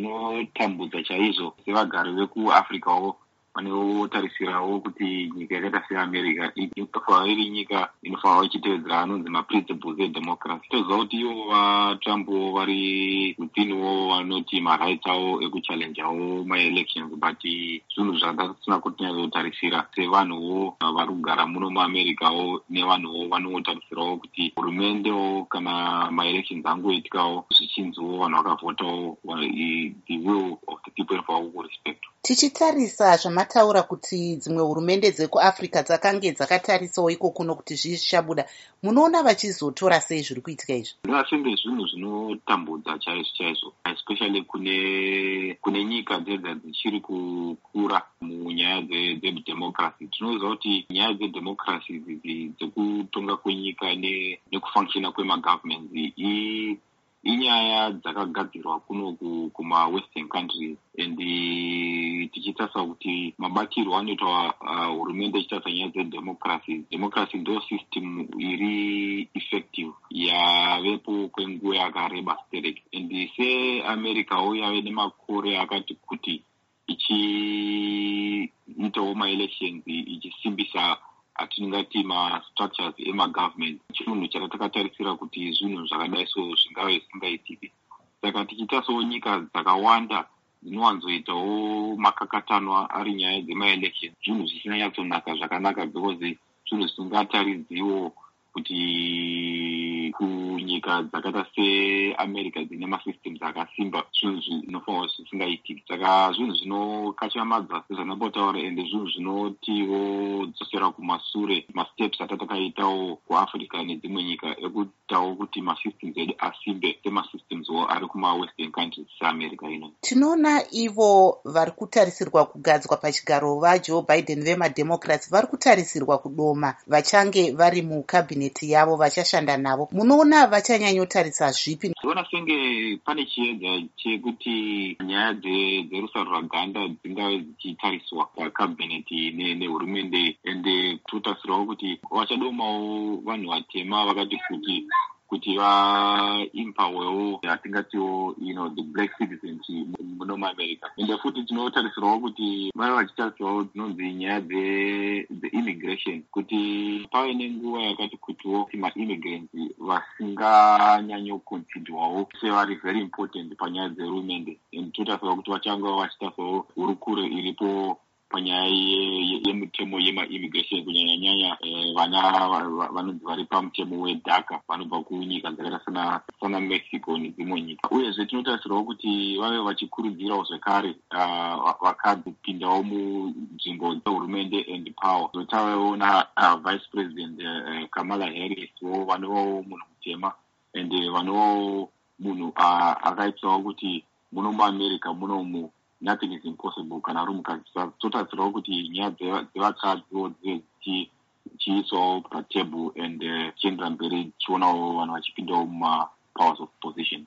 zvinotambudza chaizvo sevagari vekuafricawo vanotarisirawo kuti nyika yakaita seamerica inofanira iri nyika inofanira ichitevedzera anonzi maprinciples edemocracy. Toziva kuti ivo vatrump vari withiniwo vanoti marights avo ekuchallenjawo maelections, but zvinhu zvatasina kuti tinyazotarisira sevanhuwo vari kugara muno muamericawo nevanhuwo vanotarisirawo kuti hurumendewo kana maelections angoitikawo zvichinziwo vanhu vakavhotawo the will of the people inofanira kurespect. Tichitarisa zvamataura kuti dzimwe hurumende dzekuafrica dzakange dzakatarisawo iko kuno kuti zvichabuda, munoona vachizotora sei zviri kuitika izvi? Ndingasenge zvinhu zvinotambudza chaizvo especially kune nyika dzedza dzichiri kukura munyaya dzedemocracy. Tinoziva kuti nyaya dzedemocracy dzekutonga kwenyika nekufunctiona kwemagovernments inyaya dzakagadzirwa kuno kuma-western countries, and tichitarisa kuti mabatirwo anoitwa hurumende ichitarisa nyaya dzedemocracy ndo system iri effective yavepo kwenguva yakareba stereki, and seamericawo yave nemakore akati kuti ichiitawo maelections ichisimbisa atingati ma-structures ema-government. Chinhu chatakatarisira kuti zvinhu zvakadai so zvingave zvisingaitiki. Saka tichitarisawo nyika dzakawanda dzinowanzoitawo makakatanwa ari nyaya dzema-election, zvinhu zvisinyanyatsonaka zvakanaka, because zvinhu zvisingataridziwo kuti kunyika dzakaita seamerica dzine masystems akasimba zvinhu zvinofanira zvisingaitiki. Saka zvinhu zvinokatyamadza sezvanapotaura, ende zvinhu zvinotiwo dzosera kumasure masteps atatakaitawo kuafrica nedzimwe nyika ekutawo kuti masystems edu asimbe semasystemswo ari kuma-western countries seamerica ino. Tinoona ivo vari kutarisirwa kugadzwa pachigaro vaJoe Biden vemademocrats vari kutarisirwa kudoma vachange vari mukabineti yavo vachashanda navo. Munoona vachanyanyotarisa zvipi? Ndinoona senge pane chiedza chekuti nyaya dzerusaro rwaganda dzingave dzichitariswa pakabineti nehurumende, ende totarisirawo kuti vachadomawo vanhu vatema vakati kuti vaimpowewo yatingatiwo the black citizens muno muamerica. Ende futi tinotarisirawo kuti vave vachitarisirawo dzinonzi nyaya dze-immigration, kuti pave nenguva yakati kutiwo ma-immigrants vasinganyanyokonsidwawo sevari very important panyaya dzehurumende, ende totarisirawo kuti vachange vachitarisawo hurukure iripo panyaya yemutemo yema-immigration, kunyanya-nyanya vana vanonzi vari pamutemo wedhaka vanobva kunyika dzakaita sana Mexico nedzimwe nyika. Uyezve tinotarisirawo kuti vave vachikurudzirawo zvekare vakadzi kupindawo munzvimbo dzehurumende and power. Zotavawo vice president Kamala Harris wo vanovawo munhu mutema, and vanovawo munhu akaitirawo kuti muno muamerica munomu nothing is impossible kana uri mukadzi. Totarisirawo kuti nyaya dzevakadziwo dzichiiswawo patable and chiendera mberi tichionawo vanhu vachipindawo muma powers of position.